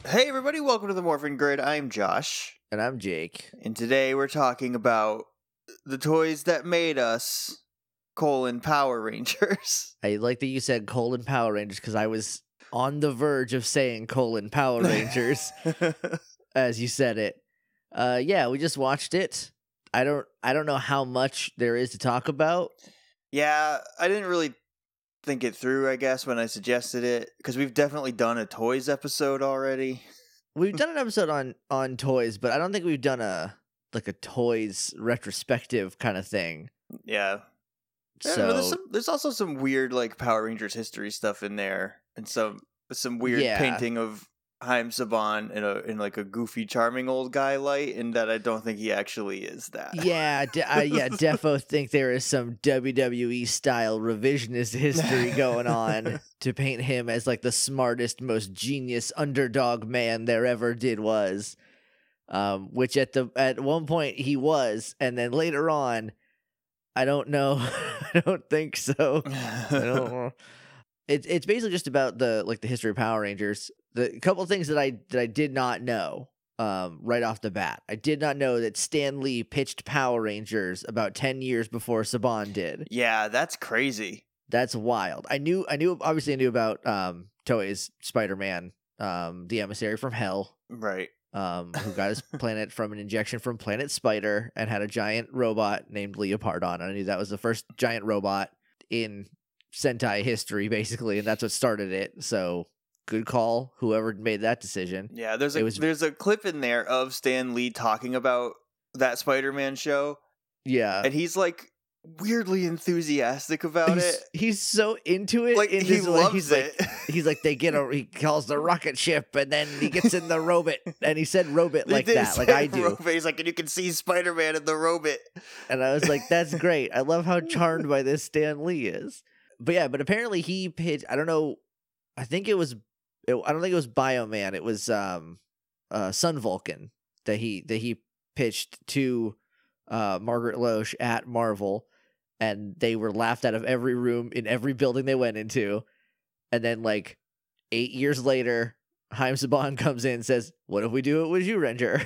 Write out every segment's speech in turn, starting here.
Hey everybody, welcome to the Morphin Grid. I'm Josh, And I'm Jake. and today we're talking about the toys that made us, Power Rangers. I like that you said Power Rangers because I was on the verge of saying Power Rangers as you said it. Yeah, we just watched it. I don't know how much there is to talk about. Yeah, I didn't really think it through, I guess, when I suggested it, because we've definitely done a toys episode already. We've done an episode on toys, but I don't think we've done a toys retrospective kind of thing. Yeah. So There's also some weird Power Rangers history stuff in there, and some weird painting of Haim Saban in a goofy, charming old guy light, and that I don't think he actually is that. Yeah, defo think there is some WWE style revisionist history going on to paint him as the smartest, most genius underdog man there ever was. Which at one point he was, and then later on, I don't know. I don't think so. I don't know. It's basically just about the history of Power Rangers. The couple of things that I did not know right off the bat. I did not know that Stan Lee pitched Power Rangers about 10 years before Saban did. Yeah, that's crazy. That's wild. I knew obviously I knew about Toei's Spider-Man, the emissary from hell. Right. Who got his planet from an injection from Planet Spider and had a giant robot named Leopardon. I knew that was the first giant robot in Sentai history, basically, and that's what started it. So good call, whoever made that decision. Yeah, there's a clip in there of Stan Lee talking about that Spider-Man show. Yeah, and he's weirdly enthusiastic about it. He's so into it. He loves it. He's like, he calls the rocket ship, and then he gets in the robot, and he said robot like that, like I do. Robot. He's like, and you can see Spider-Man in the robot. And I was like, that's great. I love how charmed by this Stan Lee is. But yeah, but apparently he pitched, I don't know, I don't think it was Bioman. It was Sun Vulcan that he pitched to Margaret Loesch at Marvel, and they were laughed out of every room in every building they went into. And then 8 years later, Haim Saban comes in and says, "What if we do it with you, Ranger?"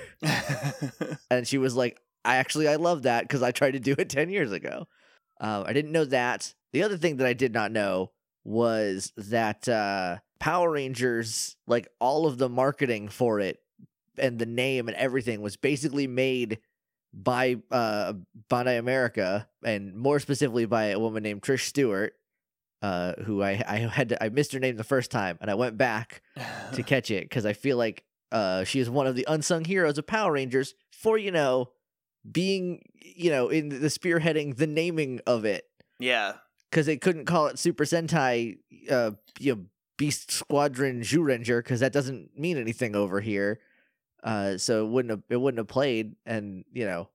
And she was like, I love that because I tried to do it 10 years ago. I didn't know that. The other thing that I did not know was that Power Rangers, all of the marketing for it and the name and everything was basically made by Bandai America, and more specifically by a woman named Trish Stewart, who I missed her name the first time, and I went back to catch it because I feel like she is one of the unsung heroes of Power Rangers for being in the spearheading the naming of it. Yeah, because they couldn't call it Super Sentai, Beast Squadron Zyuranger, because that doesn't mean anything over here. So it wouldn't have played, and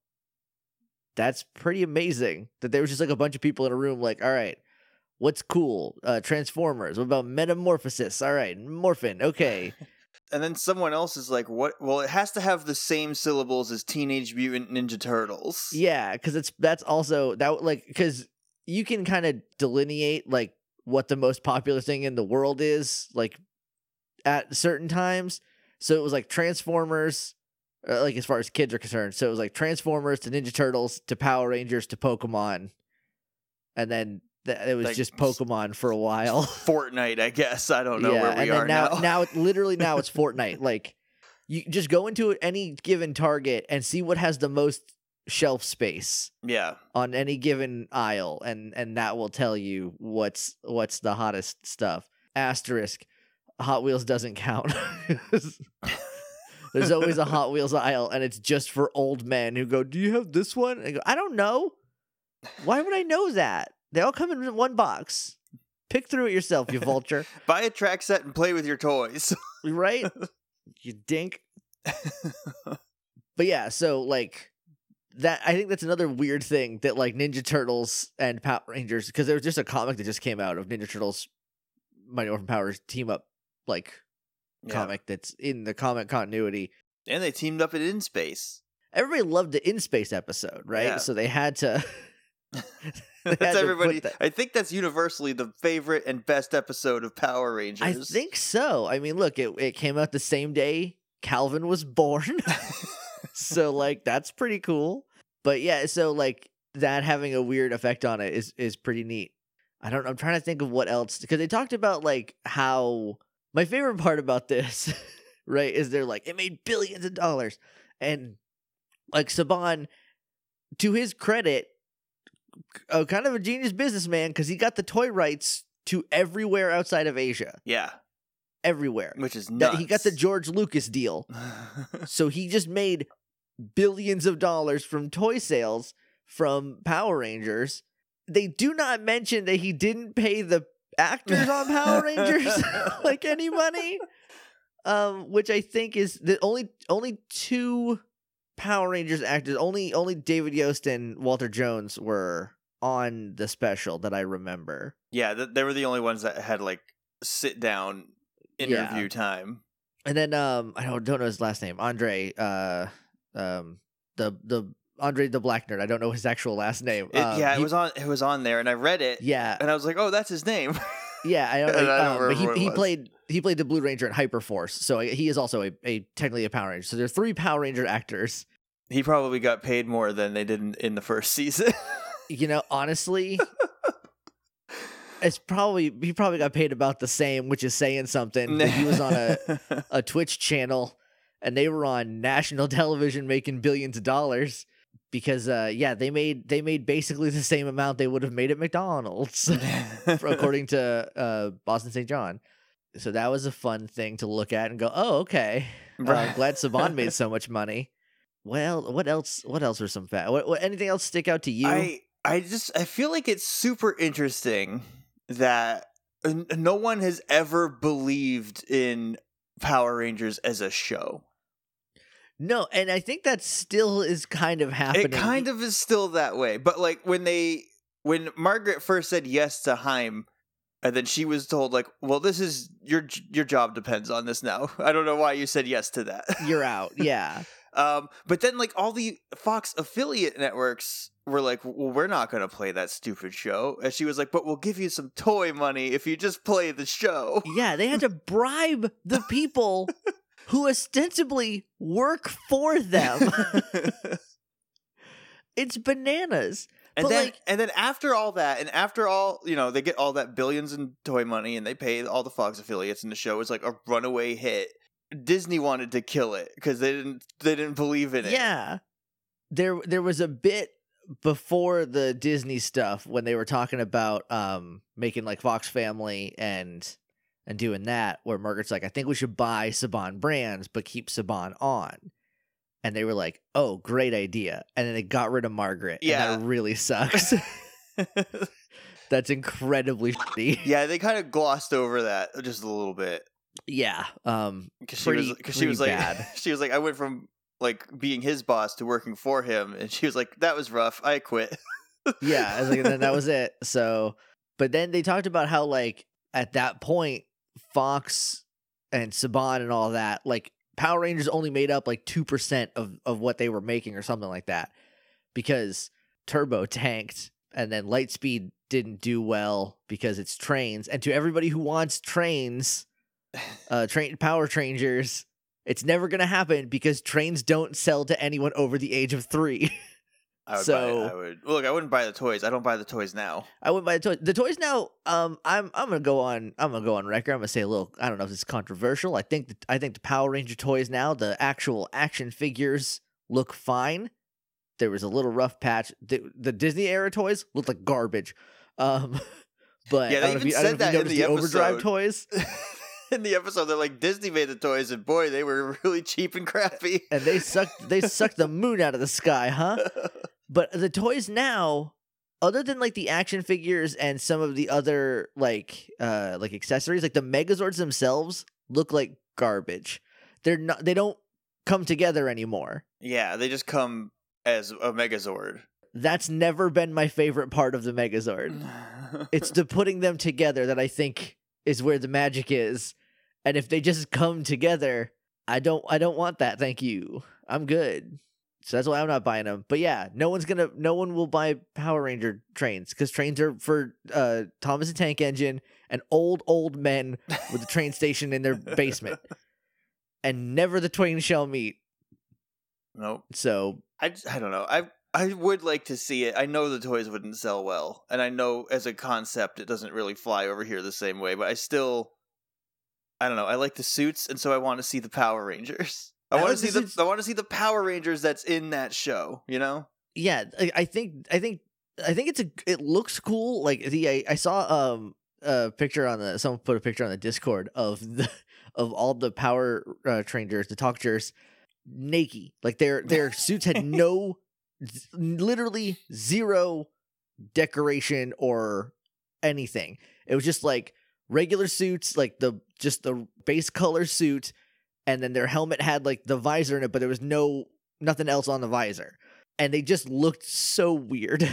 that's pretty amazing that there was just a bunch of people in a room all right, what's cool? Transformers. What about Metamorphosis? All right, Morphin. Okay. And then someone else is like, what? Well, it has to have the same syllables as Teenage Mutant Ninja Turtles. Yeah, because that's also that because you can kind of delineate what the most popular thing in the world is at certain times. So it was Transformers, as far as kids are concerned. So it was Transformers to Ninja Turtles to Power Rangers to Pokemon, and then it was just Pokemon for a while. Fortnite, I guess. I don't know where we are now. Now it's Fortnite. You just go into any given Target and see what has the most shelf space. Yeah. On any given aisle, and that will tell you what's the hottest stuff. Asterisk. Hot Wheels doesn't count. There's always a Hot Wheels aisle, and it's just for old men who go, "Do you have this one?" And I go, "I don't know. Why would I know that? They all come in one box. Pick through it yourself, you vulture. Buy a track set and play with your toys." Right? You dink. But yeah, so that, I think that's another weird thing that Ninja Turtles and Power Rangers, because there was just a comic that just came out of Ninja Turtles Mighty Morphin Powers team up comic that's in the comic continuity. And they teamed up in Space. Everybody loved the In Space episode, right? Yeah. So they had to That's everybody. I think that's universally the favorite and best episode of Power Rangers. I think so. I mean, look, it came out the same day Calvin was born. So, like, that's pretty cool. But yeah, so, like, that having a weird effect on it is pretty neat. I'm trying to think of what else, because they talked about, like, how my favorite part about this, right, is they're like, it made billions of dollars. And, like, Saban, to his credit, kind of a genius businessman, because he got the toy rights to everywhere outside of Asia. Yeah. Everywhere. Which is nuts. He got the George Lucas deal. So he just made billions of dollars from toy sales from Power Rangers. They do not mention that he didn't pay the actors on Power Rangers like any money, which I think is the only two Power Rangers actors. Only David Yost and Walter Jones were on the special that I remember. Yeah, they were the only ones that had like sit down interview time. And then I don't know his last name, Andre. The Andre the Black Nerd. I don't know his actual last name. It was on there, and I read it. Yeah, and I was like, oh, that's his name. Yeah, I don't. But he played the Blue Ranger in Hyperforce, so he is also a technically a Power Ranger. So there are 3 Power Ranger actors. He probably got paid more than they did in the first season. You know, honestly, he probably got paid about the same, which is saying something. He was on a Twitch channel, and they were on national television making billions of dollars. Because they made basically the same amount they would have made at McDonald's, according to Boston St. John. So that was a fun thing to look at and go, oh, okay. I'm glad Saban made so much money. Well, what else were some anything else stick out to you? I feel like it's super interesting that no one has ever believed in Power Rangers as a show. No, and I think that still is kind of happening. It kind of is still that way. But like when Margaret first said yes to Haim, and then she was told like, well, this is your job depends on this now. I don't know why you said yes to that. You're out. Yeah. But then like all the Fox affiliate networks were like, well, we're not going to play that stupid show. And she was like, but we'll give you some toy money if you just play the show. Yeah, they had to bribe the people who ostensibly work for them. It's bananas. And then after all that, and after all, they get all that billions in toy money, and they pay all the Fox affiliates, and the show is like a runaway hit. Disney wanted to kill it because they didn't believe in it. Yeah, there was a bit before the Disney stuff when they were talking about making like Fox Family and doing that, where Margaret's like, I think we should buy Saban brands, but keep Saban on. And they were like, oh, great idea. And then they got rid of Margaret. Yeah. And that really sucks. That's incredibly shitty. Yeah, they kind of glossed over that just a little bit. Yeah. Because she was like, bad. She was like, I went from like being his boss to working for him. And she was like, that was rough. I quit. Yeah. I was like, and then that was it. So, but then they talked about how like at that point, Fox and Saban and all that, like Power Rangers only made up like 2% of what they were making or something like that, because Turbo tanked and then Lightspeed didn't do well because it's trains. And to everybody who wants trains, Power Rangers, it's never going to happen because trains don't sell to anyone over the age of 3. I wouldn't buy the toys. I don't buy the toys now. I wouldn't buy the toys. The toys now. I'm gonna go on record. I'm gonna say a little. I don't know if it's controversial. I think the Power Ranger toys now, the actual action figures, look fine. There was a little rough patch. The Disney era toys looked like garbage. But yeah, they even said that in the Overdrive toys. In the episode, they're like, Disney made the toys, and boy, they were really cheap and crappy. And they sucked the moon out of the sky, huh? But the toys now, other than like the action figures and some of the other like accessories, like the Megazords themselves look like garbage. They don't come together anymore. Yeah, they just come as a Megazord. That's never been my favorite part of the Megazord. It's the putting them together that I think is where the magic is. And if they just come together, I don't want that. Thank you. I'm good. So that's why I'm not buying them. But yeah, no one will buy Power Ranger trains because trains are for Thomas the Tank Engine and old men with a train station in their basement. And never the twain shall meet. Nope. So I don't know. I would like to see it. I know the toys wouldn't sell well, and I know as a concept it doesn't really fly over here the same way, but I don't know. I like the suits, and so I want to see the Power Rangers. I want to see the Power Rangers that's in that show, you know? Yeah, I think it looks cool. Like I saw a picture someone put a picture on the Discord of all the Power Rangers, the Talkers, naked. Like their suits had literally zero decoration or anything. It was just like regular suits, like the base color suit, and then their helmet had like the visor in it, but there was nothing else on the visor. And they just looked so weird.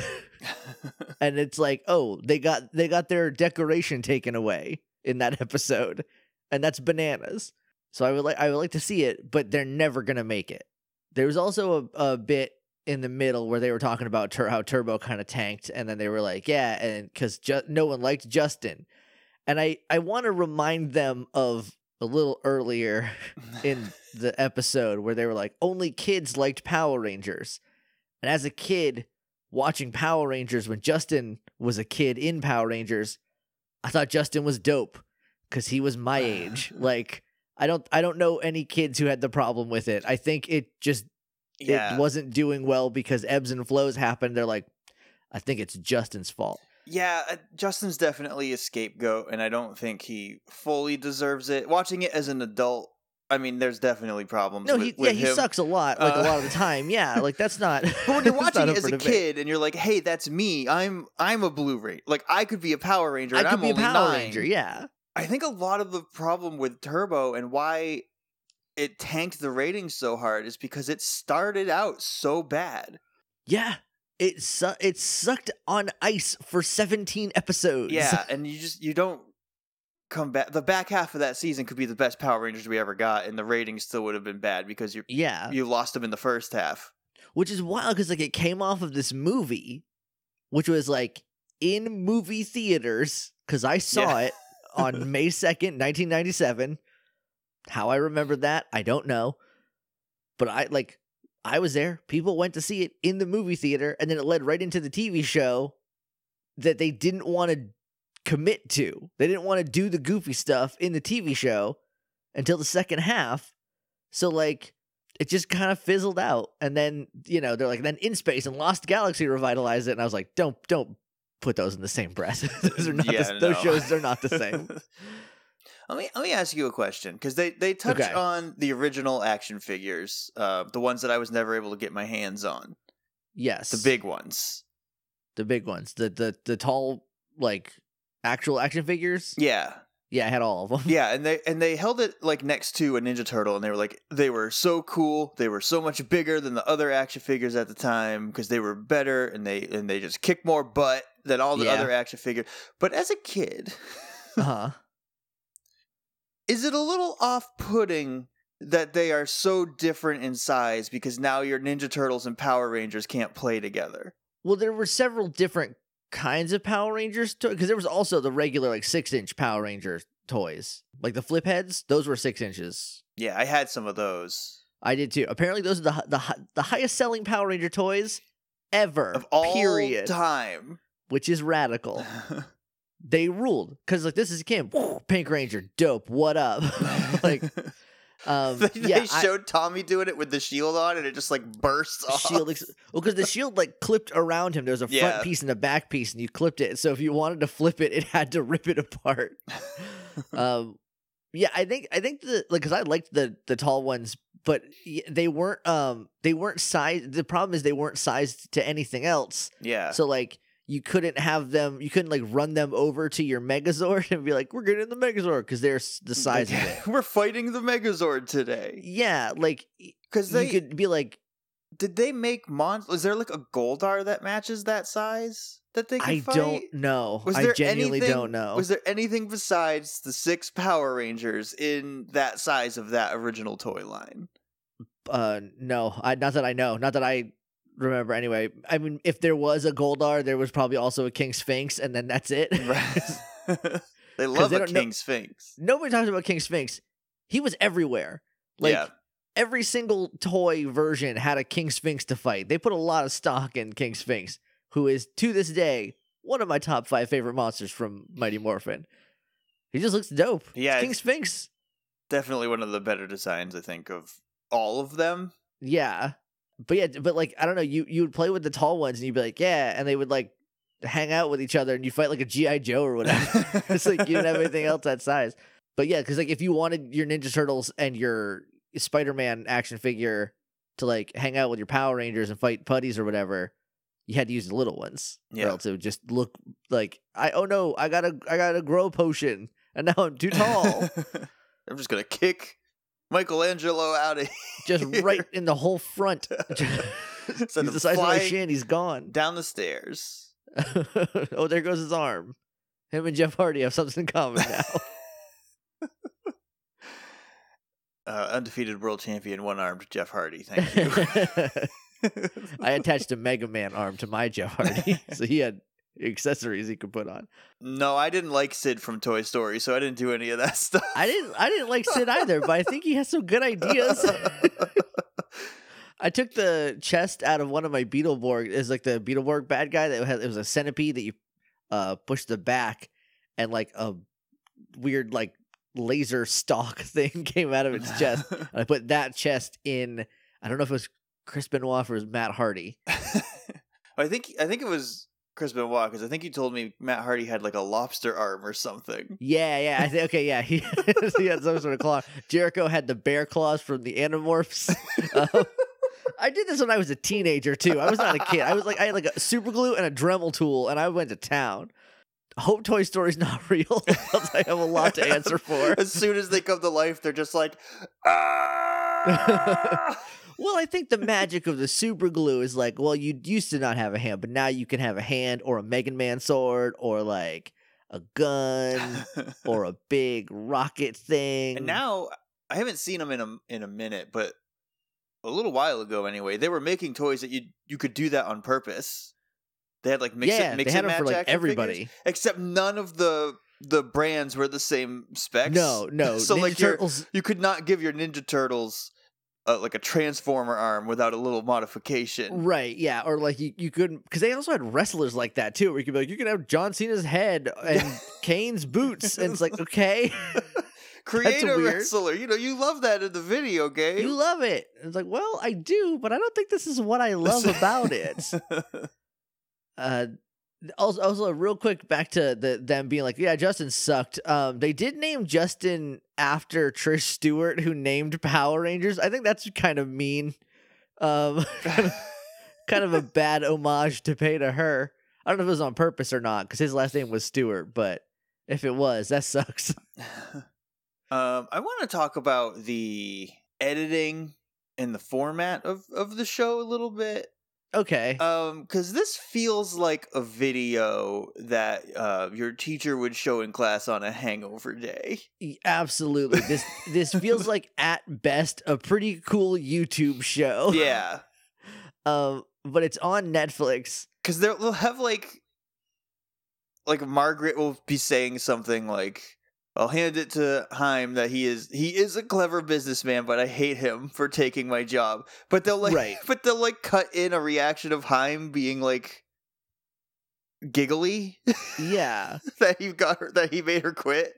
And it's like, oh, they got their decoration taken away in that episode. And that's bananas. So I would like to see it, but they're never gonna make it. There was also a bit in the middle where they were talking about how Turbo kind of tanked, and then they were like, yeah, and because no one liked Justin. And I want to remind them of a little earlier in the episode where they were like, only kids liked Power Rangers. And as a kid watching Power Rangers when Justin was a kid in Power Rangers, I thought Justin was dope because he was my age. Like, I don't know any kids who had the problem with it. I think it just it wasn't doing well because ebbs and flows happened. They're like, I think it's Justin's fault. Yeah, Justin's definitely a scapegoat, and I don't think he fully deserves it. Watching it as an adult, I mean, there's definitely problems. No, he sucks a lot, like a lot of the time. Yeah, like that's not. But when you're watching it as a kid, and you're like, "Hey, that's me. I'm a Blue Ranger. Like I could be a Power Ranger. And I'm only 9." Yeah. I think a lot of the problem with Turbo and why it tanked the ratings so hard is because it started out so bad. Yeah. It sucked on ice for 17 episodes. Yeah, and you don't come back. The back half of that season could be the best Power Rangers we ever got, and the ratings still would have been bad because you lost them in the first half. Which is wild because like it came off of this movie, which was like in movie theaters because I saw it on May 2nd, 1997. How I remember that, I don't know, but I was there. People went to see it in the movie theater, and then it led right into the TV show that they didn't want to commit to. They didn't want to do the goofy stuff in the TV show until the second half. So, like, it just kind of fizzled out. And then, they're like, then In Space and Lost Galaxy revitalized it. And I was like, don't put those in the same breath. Those shows are not the same. Let me ask you a question, because they touch on the original action figures, the ones that I was never able to get my hands on. Yes, the big ones, the tall like actual action figures. Yeah, I had all of them. Yeah, and they held it like next to a Ninja Turtle, and they were like, they were so cool. They were so much bigger than the other action figures at the time because they were better, and they just kicked more butt than all the other action figures. But as a kid, is it a little off-putting that they are so different in size because now your Ninja Turtles and Power Rangers can't play together? Well, there were several different kinds of Power Rangers because there was also the regular like 6-inch Power Ranger toys, like the flip heads. Those were 6 inches. Yeah, I had some of those. I did too. Apparently, those are the highest selling Power Ranger toys ever of all time, which is radical. They ruled because like this is Kim, Pink Ranger, dope. What up? Like, they showed Tommy doing it with the shield on, and it just like bursts off. Shield, because the shield like clipped around him. There was a front piece and a back piece, and you clipped it. So if you wanted to flip it, it had to rip it apart. I think because I liked the tall ones, but they weren't sized. The problem is they weren't sized to anything else. Yeah. So like. You couldn't like run them over to your Megazord and be like, we're getting the Megazord because they're the size of it. We're fighting the Megazord today. Yeah, like, because you could be like, did they make monsters? Is there like a Goldar that matches that size that they can fight? I don't know. I genuinely don't know. Was there anything besides the 6 Power Rangers in that size of that original toy line? No, not that I know, not that I remember. Anyway, I mean, if there was a Goldar, there was probably also a King Sphinx, and then that's it. Right. They love a King Sphinx. Nobody talks about King Sphinx. He was everywhere. Like, every single toy version had a King Sphinx to fight. They put a lot of stock in King Sphinx, who is, to this day, one of my top 5 favorite monsters from Mighty Morphin. He just looks dope. Yeah, King Sphinx. Definitely one of the better designs, I think, of all of them. Yeah. But like, I don't know, you would play with the tall ones, and you'd be like, yeah, and they would, like, hang out with each other, and you fight like a G.I. Joe or whatever. It's like you didn't have anything else that size. But yeah, because like if you wanted your Ninja Turtles and your Spider-Man action figure to like hang out with your Power Rangers and fight putties or whatever, you had to use the little ones. Yeah. Or else it would just look like I got a grow potion and now I'm too tall. I'm just gonna kick Michelangelo out of here. Just right in the whole front. He's the size of my shin, he's gone. Down the stairs. Oh, there goes his arm. Him and Jeff Hardy have something in common now. Undefeated world champion, one-armed Jeff Hardy. Thank you. I attached a Mega Man arm to my Jeff Hardy, so he had accessories he could put on. No, I didn't like Sid from Toy Story, so I didn't do any of that stuff. I didn't like Sid either, but I think he has some good ideas. I took the chest out of one of my Beetleborg. It's like the Beetleborg bad guy that it was a centipede that you push the back, and like a weird like laser stalk thing came out of its chest. And I put that chest in. I don't know if it was Chris Benoit or it was Matt Hardy. I think it was Chris Benoit, because I think you told me Matt Hardy had like a lobster arm or something. Yeah. Okay, yeah. He had some sort of claw. Jericho had the bear claws from the Animorphs. I did this when I was a teenager too. I was not a kid. I had like a super glue and a Dremel tool, and I went to town. Hope Toy Story's not real. I have a lot to answer for. As soon as they come to life, they're just like, ah! Well, I think the magic of the super glue is like, well, you used to not have a hand, but now you can have a hand or a Mega Man sword or like a gun or a big rocket thing. And now I haven't seen them in a minute, but a little while ago anyway, they were making toys that you could do that on purpose. They had like mix and match for like everybody, figures, except none of the brands were the same specs. No. So Ninja like Turtles... you could not give your Ninja Turtles like a Transformer arm without a little modification. Right, yeah. Or like you couldn't, because they also had wrestlers like that too, where you could be like, you could have John Cena's head and Kane's boots. And it's like, okay. Create a wrestler. You know, you love that in the video game. You love it. It's like, well, I do, but I don't think this is what I love about it. Also, real quick, back to them being like, yeah, Justin sucked. They did name Justin after Trish Stewart, who named Power Rangers. I think that's kind of mean. Kind of a bad homage to pay to her. I don't know if it was on purpose or not, because his last name was Stewart, but if it was, that sucks. I want to talk about the editing and the format of the show a little bit. Okay. Because this feels like a video that your teacher would show in class on a hangover day. Absolutely. This feels like at best a pretty cool YouTube show. Yeah. But it's on Netflix. Because they'll have like Margaret will be saying something like, I'll hand it to Haim that he is a clever businessman, but I hate him for taking my job. But they'll cut in a reaction of Haim being like giggly. Yeah. that he made her quit.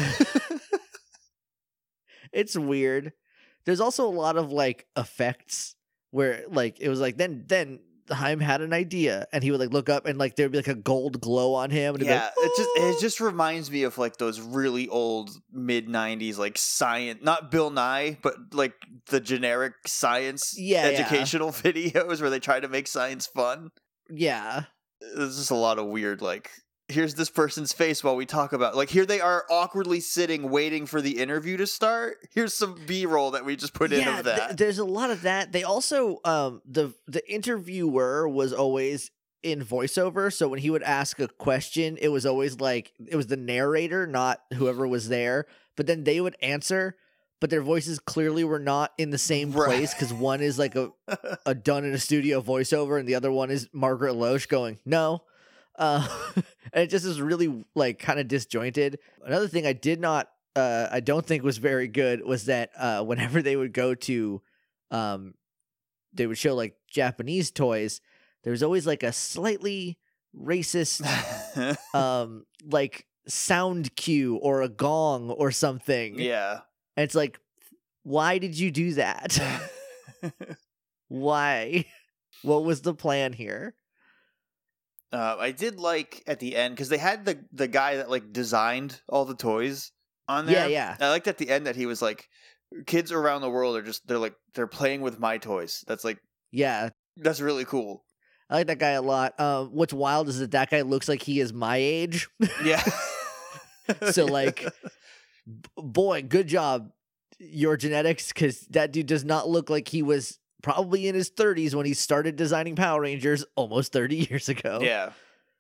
It's weird. There's also a lot of like effects where like it was like then Haim had an idea, and he would like look up, and like there'd be like a gold glow on him. And yeah, like, it just reminds me of like those really old mid-90s like science, not Bill Nye, but like the generic science educational videos where they try to make science fun. Yeah, there's just a lot of weird like, here's this person's face while we talk about, like, here they are awkwardly sitting waiting for the interview to start. Here's some B-roll that we just put in of that. There's a lot of that. They also the interviewer was always in voiceover, so when he would ask a question, it was always like it was the narrator, not whoever was there, but then they would answer, but their voices clearly were not in the same place, because one is like a done in a studio voiceover, and the other one is Margaret Loesch going, no. And it just is really like kind of disjointed. Another thing I don't think was very good was that whenever they would go to, they would show like Japanese toys, there was always like a slightly racist like sound cue or a gong or something. Yeah. And it's like, why did you do that? Why? What was the plan here? I did like at the end, because they had the guy that like designed all the toys on there. Yeah. I liked at the end that he was like, kids around the world are they're playing with my toys. That's like, yeah, that's really cool. I like that guy a lot. What's wild is that guy looks like he is my age. Yeah. So like, boy, good job, your genetics, because that dude does not look like he was probably in his 30s when he started designing Power Rangers almost 30 years ago. Yeah.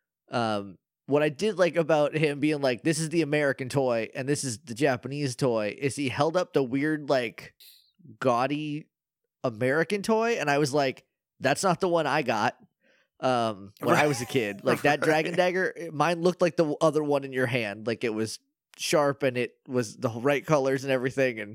What I did like about him being like, this is the American toy and this is the Japanese toy, is he held up the weird, like, gaudy American toy, and I was like, that's not the one I got when I was a kid. Like, that Dragon Dagger, mine looked like the other one in your hand. Like, it was sharp and it was the right colors and everything, and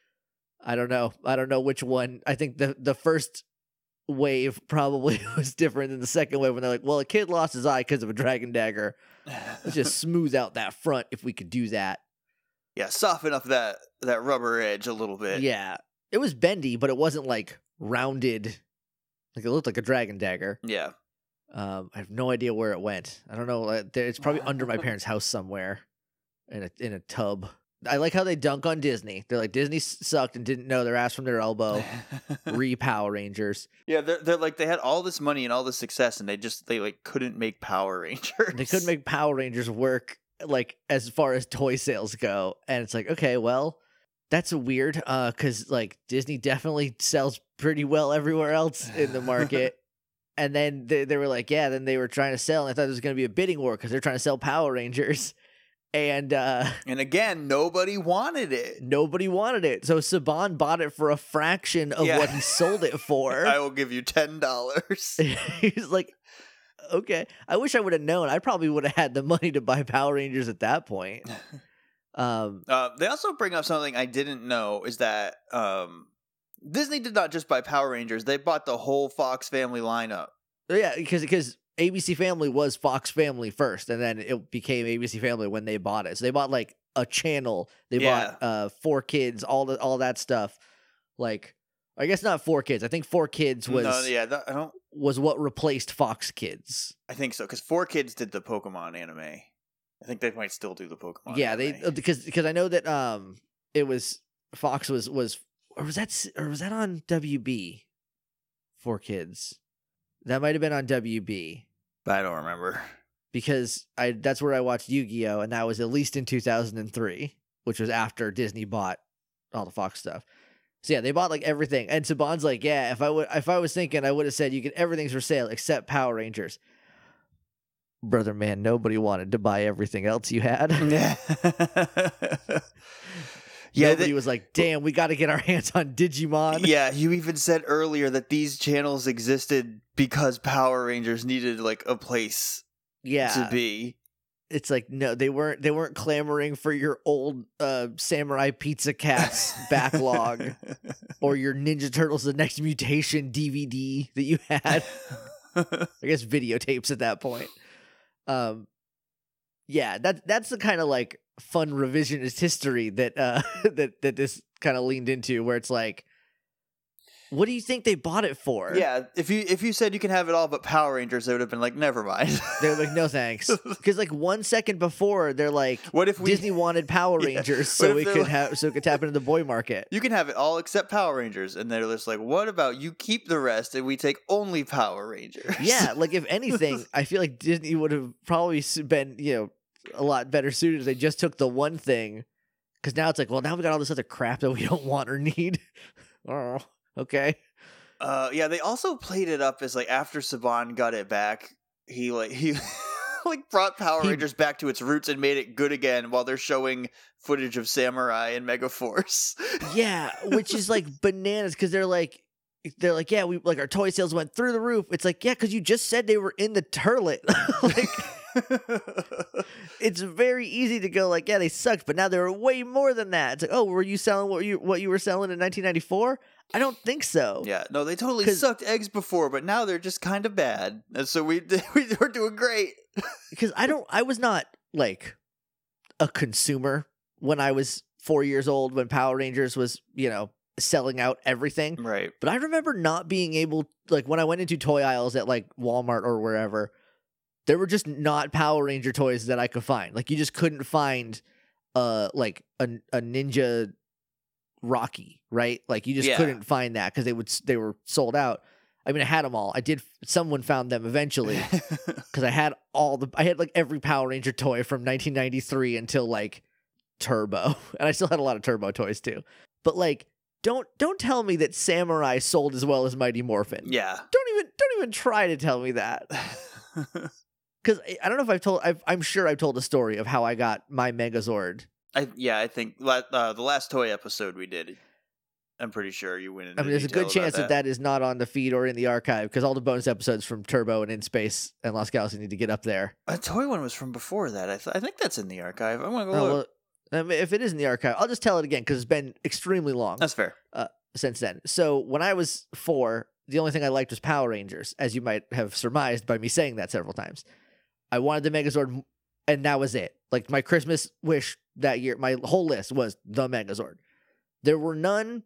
I don't know which one. I think the first wave probably was different than the second wave when they're like, well, a kid lost his eye because of a Dragon Dagger. Let's just smooth out that front if we could do that. Yeah, soften up that rubber edge a little bit. Yeah. It was bendy, but it wasn't like rounded. Like, it looked like a Dragon Dagger. Yeah. I have no idea where it went. I don't know. It's probably under my parents' house somewhere in a tub. I like how they dunk on Disney. They're like, Disney sucked and didn't know their ass from their elbow. Power Rangers. Yeah, they're like, they had all this money and all this success, and they like couldn't make Power Rangers. They couldn't make Power Rangers work, like, as far as toy sales go. And it's like, okay, well, that's weird, because like Disney definitely sells pretty well everywhere else in the market. And then they were like, yeah, then they were trying to sell, and I thought there was going to be a bidding war because they're trying to sell Power Rangers. And again, nobody wanted it. Nobody wanted it. So Saban bought it for a fraction of what he sold it for. I will give you $10. He's like, okay. I wish I would have known. I probably would have had the money to buy Power Rangers at that point. They also bring up something I didn't know, is that Disney did not just buy Power Rangers. They bought the whole Fox family lineup. Yeah, because ABC Family was Fox Family first, and then it became ABC Family when they bought it. So they bought like a channel. They bought 4Kids, all that stuff. Like, I guess not 4Kids. I think 4Kids was was what replaced Fox Kids. I think so, because 4Kids did the Pokemon anime. I think they might still do the Pokemon. Yeah, anime. because I know that it was Fox was or was that on WB? 4Kids. That might have been on WB. I don't remember. Because that's where I watched Yu-Gi-Oh! And that was at least in 2003, which was after Disney bought all the Fox stuff. So yeah, they bought like everything. And Saban's like, yeah, if I was thinking, I would have said everything's for sale except Power Rangers. Brother man, nobody wanted to buy everything else you had. Yeah, nobody was like, damn, we got to get our hands on Digimon. Yeah, you even said earlier that these channels existed because Power Rangers needed like a place to be. It's like, no, they weren't clamoring for your old Samurai Pizza Cats backlog or your Ninja Turtles The Next Mutation DVD that you had. I guess videotapes at that point. Yeah, that's the kind of like fun revisionist history that that this kind of leaned into, where it's like, what do you think they bought it for? Yeah, if you said you can have it all but Power Rangers, they would have been like, never mind. They're like, no thanks, because like 1 second before, they're like, what if Disney wanted Power Rangers so it could tap into the boy market? You can have it all except Power Rangers, and they're just like, what about you keep the rest and we take only Power Rangers? Yeah, like if anything, I feel like Disney would have probably been a lot better suited if they just took the one thing, because now it's like, well, now we got all this other crap that we don't want or need. Oh, okay. Yeah, they also played it up as like after Saban got it back, he like brought Power Rangers back to its roots and made it good again while they're showing footage of Samurai and Megaforce. Yeah, which is like bananas because they're like, yeah, we like our toy sales went through the roof. It's like, yeah, because you just said they were in the turlet. Like, it's very easy to go like, yeah, they sucked, but now they were way more than that. It's like, oh, were you selling what you were selling in 1994? I don't think so. Yeah, no, they totally sucked eggs before, but now they're just kind of bad, and so we're doing great. Because I was not like a consumer when I was 4 years old when Power Rangers was, selling out everything. Right. But I remember not being able, like when I went into toy aisles at like Walmart or wherever, there were just not Power Ranger toys that I could find. Like you just couldn't find like a Ninja Rocky, right? Like you just couldn't find that because they were sold out. I mean, I had them all. Someone found them eventually because I had like every Power Ranger toy from 1993 until like Turbo, and I still had a lot of Turbo toys too. But like, don't tell me that Samurai sold as well as Mighty Morphin. Yeah. Don't even try to tell me that. Because I don't know if I'm sure I've told a story of how I got my Megazord. I think the last toy episode we did, I'm pretty sure you went into there's a good chance that is not on the feed or in the archive because all the bonus episodes from Turbo and In Space and Lost Galaxy need to get up there. A toy one was from before that. I think that's in the archive. I'm going to go look. Well, if it is in the archive, I'll just tell it again because it's been extremely long. That's fair. Since then. So when I was 4, the only thing I liked was Power Rangers, as you might have surmised by me saying that several times. I wanted the Megazord, and that was it. Like my Christmas wish that year, my whole list was the Megazord. There were none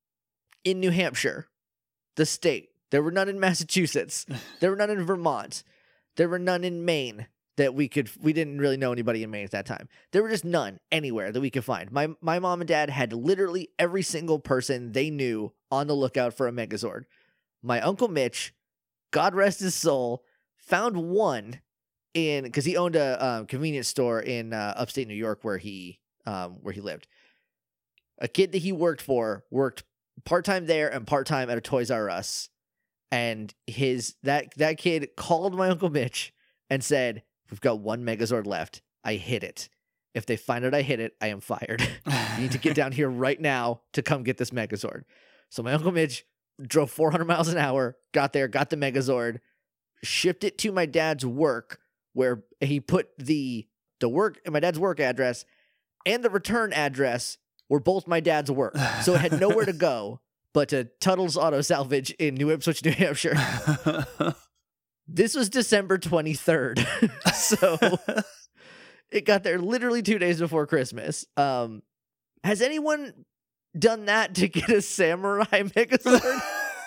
in New Hampshire, the state. There were none in Massachusetts. There were none in Vermont. There were none in Maine that we didn't really know anybody in Maine at that time. There were just none anywhere that we could find. My mom and dad had literally every single person they knew on the lookout for a Megazord. My Uncle Mitch, God rest his soul, found one because he owned a convenience store in upstate New York where he lived. A kid that he worked for worked part-time there and part-time at a Toys R Us. And that kid called my Uncle Mitch and said, "We've got one Megazord left. I hid it. If they find out I hid it, I am fired. You need to get down here right now to come get this Megazord." So my Uncle Mitch drove 400 miles an hour, got there, got the Megazord, shipped it to my dad's work, where he put my dad's work address and the return address were both my dad's work. So it had nowhere to go but to Tuttle's Auto Salvage in New Ipswich, New Hampshire. This was December 23rd. So it got there literally 2 days before Christmas. Has anyone done that to get a Samurai Megazord?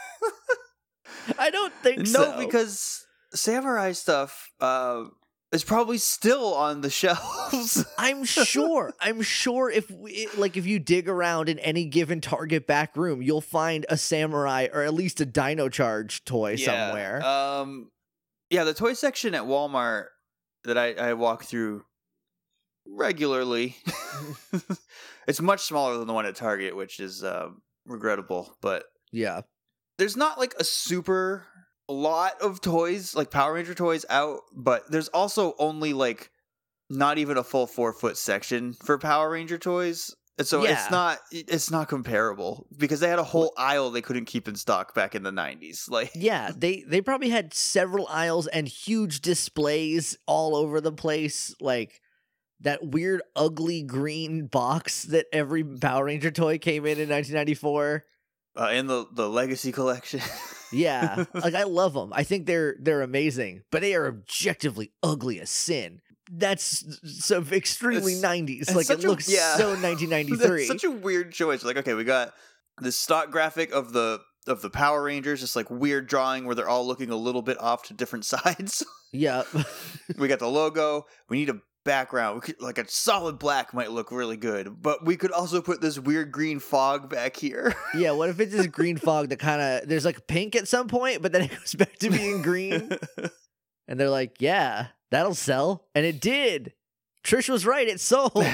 I don't think so. No, because Samurai stuff is probably still on the shelves. I'm sure if you dig around in any given Target back room, you'll find a Samurai or at least a Dino Charge toy somewhere. Yeah, the toy section at Walmart that I walk through regularly, it's much smaller than the one at Target, which is regrettable. But yeah, there's not like a super lot of toys, like Power Ranger toys out, but there's also only like not even a full 4-foot section for Power Ranger toys. And so it's not comparable because they had a whole aisle they couldn't keep in stock back in the 90s. Like, yeah, they probably had several aisles and huge displays all over the place, like that weird ugly green box that every Power Ranger toy came in 1994. And the Legacy collection. Yeah, like I love them. I think they're amazing, but they are objectively ugly as sin. That's so extremely 90s. Like it looks so 1993. That's such a weird choice. Like, okay, we got this stock graphic of the Power Rangers, just like weird drawing where they're all looking a little bit off to different sides. Yeah. We got the logo. We need a background. Like a solid black might look really good, but we could also put this weird green fog back here. Yeah, what if it's this green fog that kind of there's like pink at some point, but then it goes back to being green? And they're like, yeah, that'll sell. And it did. Trish was right. It sold.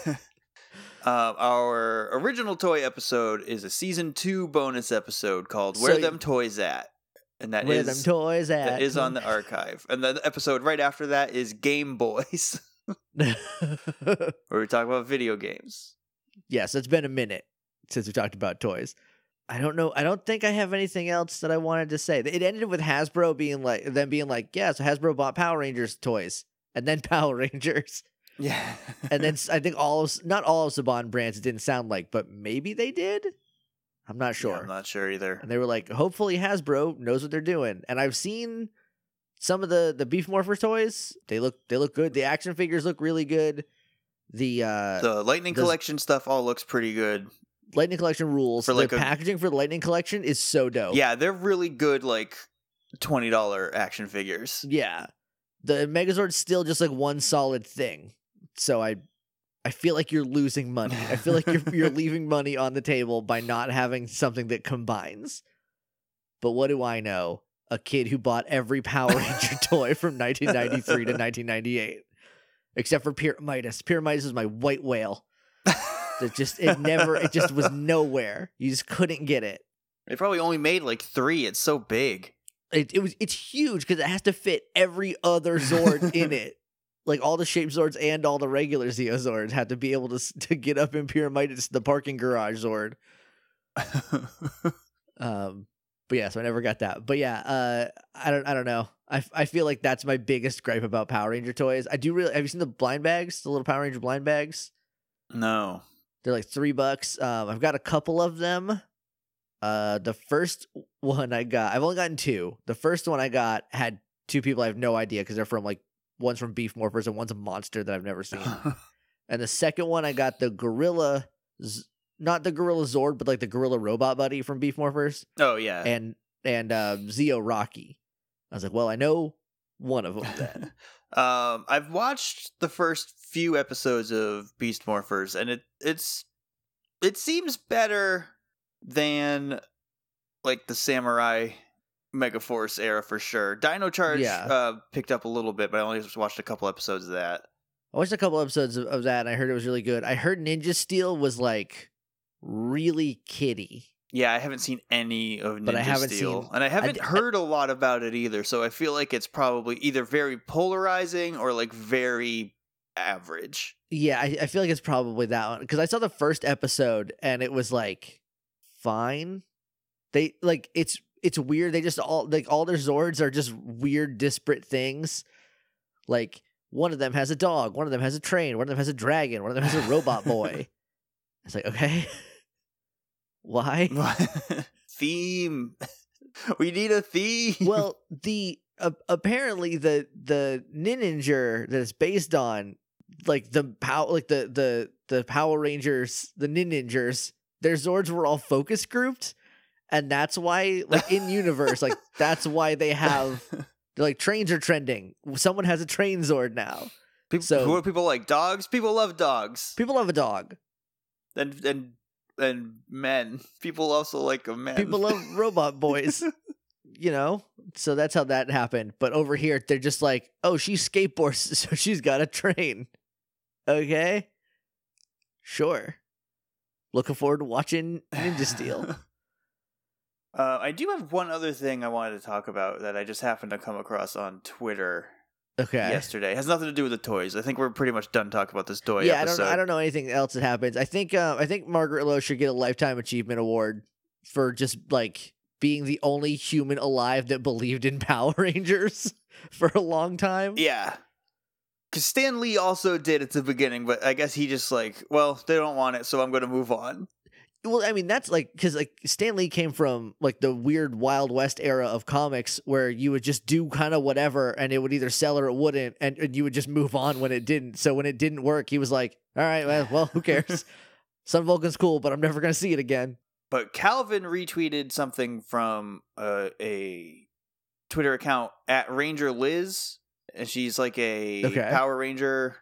Our original toy episode is a season 2 bonus episode called Where Them Toys At? And that Where is them toys at? That is on the archive. And the episode right after that is Game Boys, where we talk about video games. Yes, it's been a minute since we talked about toys. I don't know. I don't think I have anything else that I wanted to say. It ended with Hasbro being like, yeah, so Hasbro bought Power Rangers toys, and then Power Rangers. Yeah. And then I think not all of Saban brands, it didn't sound like, but maybe they did. I'm not sure. Yeah, I'm not sure either. And they were like, hopefully Hasbro knows what they're doing. And I've seen some of the Beef Morpher toys. They look good. The action figures look really good. The Lightning Collection stuff all looks pretty good. Lightning Collection rules. For like the packaging for the Lightning Collection is so dope. Yeah, they're really good, like $20 action figures. Yeah. The Megazord's still just like one solid thing. So I feel like you're losing money. I feel like you're leaving money on the table by not having something that combines. But what do I know? A kid who bought every Power Ranger toy from 1993 to 1998. Except for Pyramidas. Pyramidas is my white whale. It just was nowhere. You just couldn't get it. They probably only made like 3. It's so big. It's huge because it has to fit every other Zord in it. Like all the Shape Zords and all the regular Zeo Zords had to be able to get up in Pyramidas, the parking garage Zord. But yeah, so I never got that. But yeah, I don't know. I feel like that's my biggest gripe about Power Ranger toys. Have you seen the blind bags, the little Power Ranger blind bags? No. They're like $3. I've got a couple of them. The first one I got, I've only gotten 2. The first one I got had 2 people I have no idea because they're from like, one's from Beef Morphers and one's a monster that I've never seen. And the second one I got the Gorilla, not the Gorilla Zord, but like the Gorilla Robot Buddy from Beef Morphers. Oh yeah. And Zeo Rocky. I was like, well, I know one of them then. I've watched the first few episodes of Beast Morphers, and it seems better than like the Samurai Megaforce era for sure. Dino Charge picked up a little bit, but I only just watched a couple episodes of that. I watched a couple episodes of that, and I heard it was really good. I heard Ninja Steel was like really kiddie. Yeah, I haven't seen any of Ninja Steel, and I haven't heard a lot about it either, so I feel like it's probably either very polarizing or like very average. Yeah, I feel like it's probably that one, because I saw the first episode, and it was like, fine. They, like, it's weird. They just all their Zords are just weird, disparate things. Like, one of them has a dog, one of them has a train, one of them has a dragon, one of them has a robot boy. It's like, okay. Why? Theme. We need a theme. Well, apparently the Ninja that it's based on, like the Power Rangers, the Ninjas, their Zords were all focus grouped, and that's why, like in universe, like that's why they have like trains are trending. Someone has a train Zord now. People like dogs. People love dogs. People love a dog. And men. People also like a man. People love robot boys. You know? So that's how that happened. But over here, they're just like, oh, she skateboards, so she's got a train. Okay? Sure. Looking forward to watching Ninja Steel. I do have one other thing I wanted to talk about that I just happened to come across on Twitter. Okay. Yesterday. It has nothing to do with the toys. I think we're pretty much done talking about this toy episode. I don't know anything else that happens. I think Margaret Lowe should get a Lifetime Achievement Award for just like being the only human alive that believed in Power Rangers for a long time. Yeah. Because Stan Lee also did at the beginning, but I guess he just like, well, they don't want it, so I'm going to move on. Well, I mean, that's like, because like Stan Lee came from like the weird Wild West era of comics where you would just do kind of whatever and it would either sell or it wouldn't, and you would just move on when it didn't. So when it didn't work, he was like, all right, well, who cares? Sun Vulcan's cool, but I'm never going to see it again. But Calvin retweeted something from a Twitter account at Ranger Liz, and she's like a Power Ranger.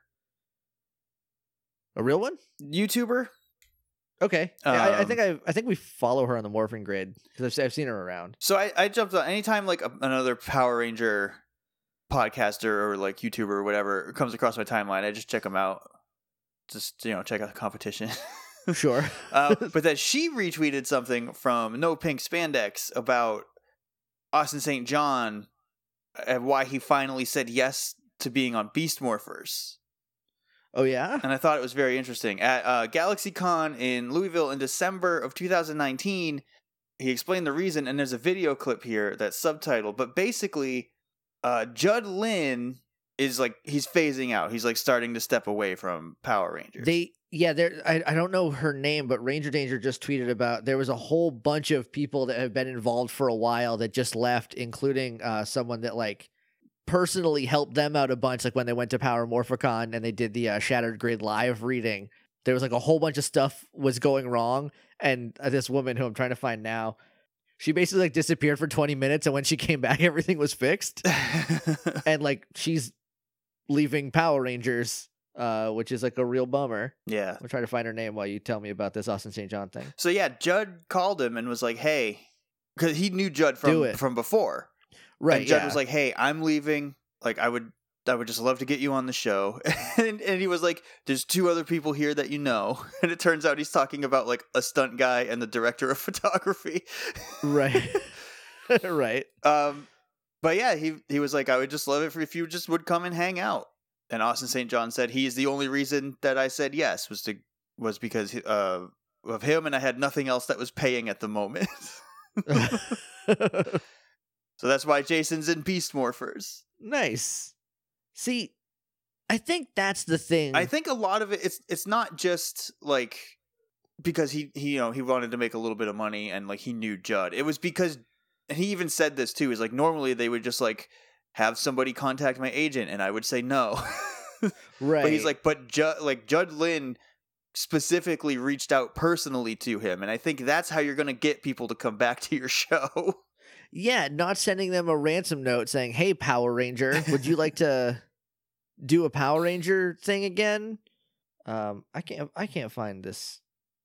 A real one? YouTuber. Okay, I think we follow her on the Morphing Grid because I've seen her around. So I jumped on anytime like another Power Ranger podcaster or like YouTuber or whatever comes across my timeline, I just check them out. Just check out the competition. Sure. But that she retweeted something from No Pink Spandex about Austin St. John and why he finally said yes to being on Beast Morphers. Oh, yeah? And I thought it was very interesting. At GalaxyCon in Louisville in December of 2019, he explained the reason, and there's a video clip here that's subtitled. But basically, Judd Lynn is like, he's phasing out. He's like starting to step away from Power Rangers. I don't know her name, but Ranger Danger just tweeted about there was a whole bunch of people that have been involved for a while that just left, including someone that like personally helped them out a bunch, like when they went to Power Morphicon and they did the Shattered Grid live reading. There was like a whole bunch of stuff was going wrong, and this woman who I'm trying to find now, she basically like disappeared for 20 minutes, and when she came back, everything was fixed. And like she's leaving Power Rangers, which is like a real bummer. Yeah. I'll try to find her name while you tell me about this Austin St. John thing. So yeah, Judd called him and was like, hey, because he knew Judd from before. Right. And Judd was like, hey, I'm leaving. Like, I would just love to get you on the show. and he was like, there's 2 other people here that you know. And it turns out he's talking about like a stunt guy and the director of photography. Right. Right. But yeah, he was like, I would just love it if you just would come and hang out. And Austin St. John said, he is the only reason that I said yes was because of him, and I had nothing else that was paying at the moment. So that's why Jason's in Beast Morphers. Nice. See, I think that's the thing. I think a lot of it, it's not just like because he wanted to make a little bit of money and like he knew Judd. It was because, and he even said this too, is like normally they would just like have somebody contact my agent and I would say no. Right. But he's like, Judd Lynn specifically reached out personally to him, and I think that's how you're going to get people to come back to your show. Yeah, not sending them a ransom note saying, "Hey, Power Ranger, would you like to do a Power Ranger thing again?" I can't find this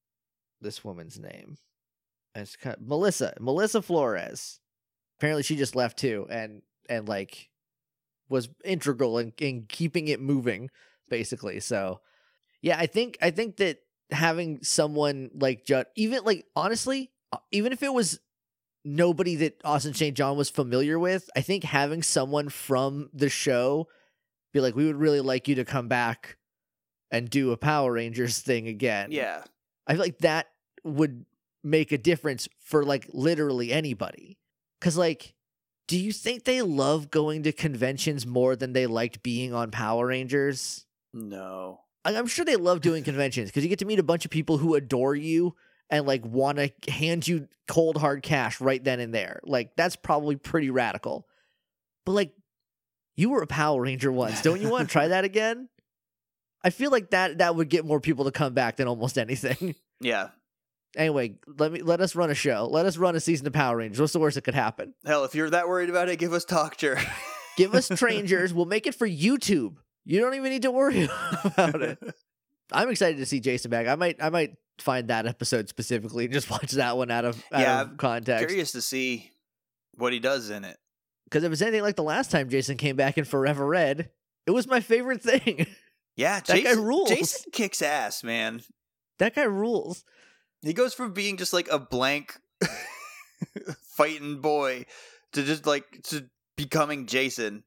woman's name. It's kind of Melissa Flores. Apparently, she just left too, and like was integral in keeping it moving, basically. So, yeah, I think that having someone like Judd, even like honestly, even if it was nobody that Austin St. John was familiar with, I think having someone from the show be like, we would really like you to come back and do a Power Rangers thing again. Yeah. I feel like that would make a difference for like literally anybody. 'Cause like, do you think they love going to conventions more than they liked being on Power Rangers? No. I'm sure they love doing conventions because you get to meet a bunch of people who adore you and like want to hand you cold hard cash right then and there. Like that's probably pretty radical. But like, you were a Power Ranger once. Don't you want to try that again? I feel like that would get more people to come back than almost anything. Yeah. Anyway, let us run a show. Let us run a season of Power Rangers. What's the worst that could happen? Hell, if you're that worried about it, give us Talkture. Give us Strangers. We'll make it for YouTube. You don't even need to worry about it. I'm excited to see Jason back. I might find that episode specifically and just watch that one out of context. Curious to see what he does in it. Because if it's anything like the last time Jason came back in Forever Red, it was my favorite thing. Yeah, that guy rules. Jason kicks ass, man. That guy rules. He goes from being just like a blank fighting boy to just like to becoming Jason.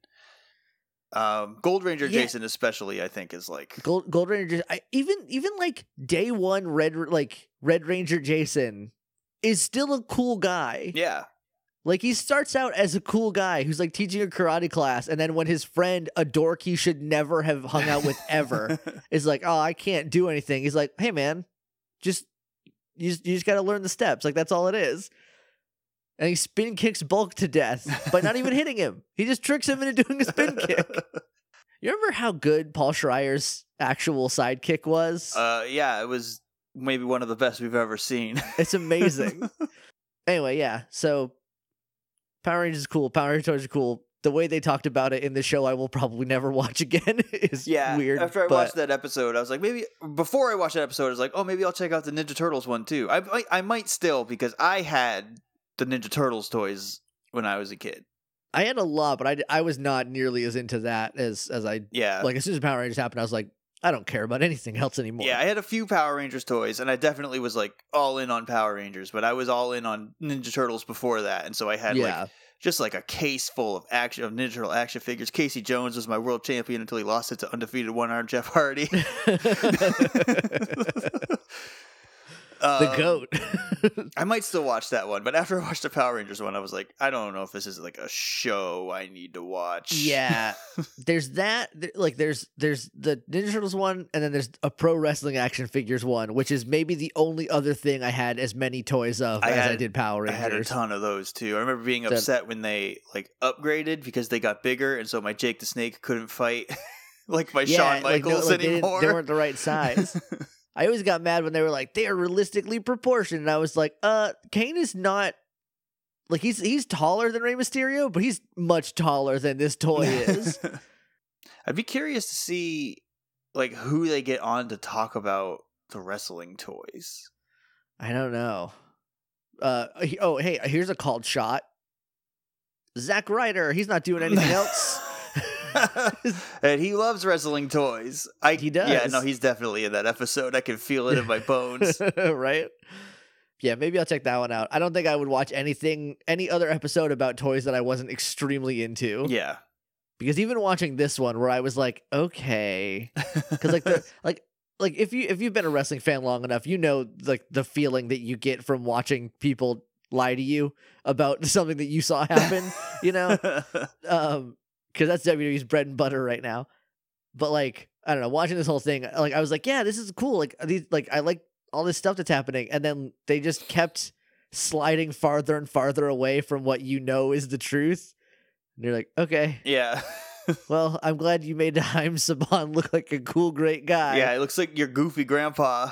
Gold Ranger Jason especially, I think, is like Gold Ranger. Even like day one Red Ranger Jason is still a cool guy. Yeah. Like he starts out as a cool guy who's like teaching a karate class, and then when his friend, a dork he should never have hung out with ever, is like, "Oh, I can't do anything." He's like, "Hey, man, you just got to learn the steps. Like that's all it is." And he spin kicks Bulk to death by not even hitting him. He just tricks him into doing a spin kick. You remember how good Paul Schreier's actual sidekick was? Yeah, it was maybe one of the best we've ever seen. It's amazing. Anyway, yeah. So Power Rangers is cool. Power Rangers are cool. The way they talked about it in the show, I will probably never watch again. Is weird. After I watched that episode, I was like, maybe before I watched that episode, I was like, oh, maybe I'll check out the Ninja Turtles one too. I might still, because I had the Ninja Turtles toys when I was a kid. I had a lot, but I was not nearly as into that as I. Yeah. Like as soon as Power Rangers happened, I was like, I don't care about anything else anymore. Yeah, I had a few Power Rangers toys, and I definitely was like all in on Power Rangers, but I was all in on Ninja Turtles before that, and so I had like just like a case full of Ninja Turtle action figures. Casey Jones was my world champion until he lost it to undefeated one-armed Jeff Hardy. The GOAT. I might still watch that one, but after I watched the Power Rangers one, I was like, I don't know if this is like a show I need to watch. Yeah, there's that. Like, there's the Ninja Turtles one, and then there's a pro wrestling action figures one, which is maybe the only other thing I had as many toys of as I did Power Rangers. I had a ton of those too. I remember being upset when they like upgraded because they got bigger, and so my Jake the Snake couldn't fight like my Shawn Michaels anymore. They weren't the right size. I always got mad when they were like, they are realistically proportioned. And I was like, Kane is not, like, he's taller than Rey Mysterio, but he's much taller than this toy is. I'd be curious to see, like, who they get on to talk about the wrestling toys. I don't know. Hey, here's a called shot. Zack Ryder, he's not doing anything else. And he loves wrestling toys. He does. Yeah, no, he's definitely in that episode. I can feel it in my bones. Right? Yeah, maybe I'll check that one out. I don't think I would watch any other episode about toys that I wasn't extremely into. Yeah. Because even watching this one where I was like, okay. Because like if you've been a wrestling fan long enough, you know like the feeling that you get from watching people lie to you about something that you saw happen, you know? Because that's WWE's bread and butter right now. But like, I don't know, watching this whole thing, like I was like, yeah, this is cool. Like I like all this stuff that's happening, and then they just kept sliding farther and farther away from what you know is the truth. And you're like, okay, yeah. Well, I'm glad you made Haim Saban look like a cool, great guy. Yeah, it looks like your goofy grandpa.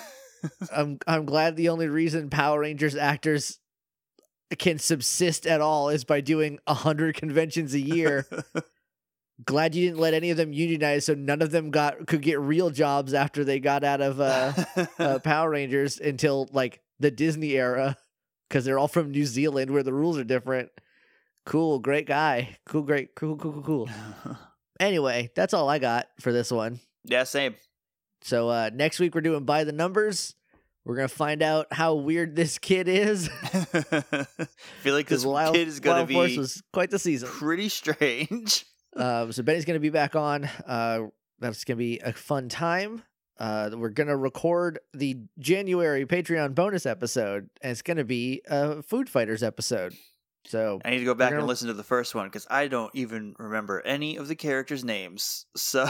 I'm glad the only reason Power Rangers actors can subsist at all is by doing 100 conventions a year. Glad you didn't let any of them unionize, so none of them could get real jobs after they got out of Power Rangers until like the Disney era, because they're all from New Zealand where the rules are different. Cool, great guy. Cool. Anyway, that's all I got for this one. Yeah, same. So next week we're doing By the Numbers. We're going to find out how weird this kid is. I feel like this kid is going to be Force was quite the season. Pretty strange. So Benny's going to be back on. That's going to be a fun time. We're going to record the January Patreon bonus episode, and it's going to be a Food Fighters episode. So I need to go back and listen to the first one because I don't even remember any of the characters' names. So,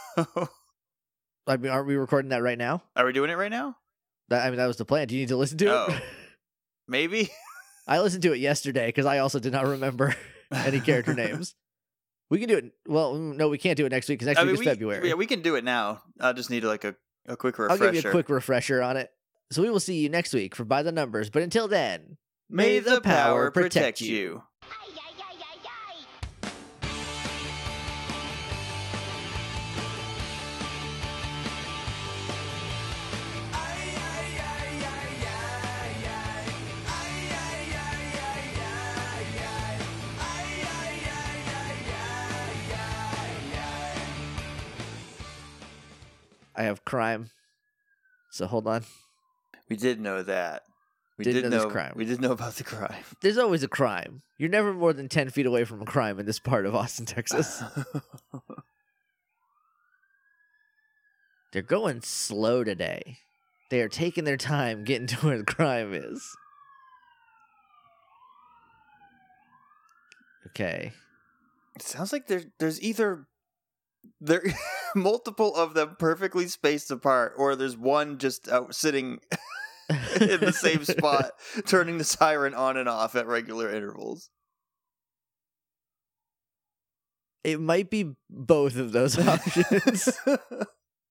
I mean, aren't we recording that right now? Are we doing it right now? That was the plan. Do you need to listen to it? Maybe. I listened to it yesterday because I also did not remember any character names. We can do it. Well, no, we can't do it next week because next week is February. Yeah, we can do it now. I just need like a quick refresher. I'll give you a quick refresher on it. So we will see you next week for By the Numbers. But until then, may the power protect you. I have crime. So hold on. We did know that. We did know crime. We did know about the crime. There's always a crime. You're never more than 10 feet away from a crime in this part of Austin, Texas. They're going slow today. They are taking their time getting to where the crime is. Okay. It sounds like there's either there multiple of them perfectly spaced apart, or there's one just out sitting in the same spot, turning the siren on and off at regular intervals. It might be both of those options.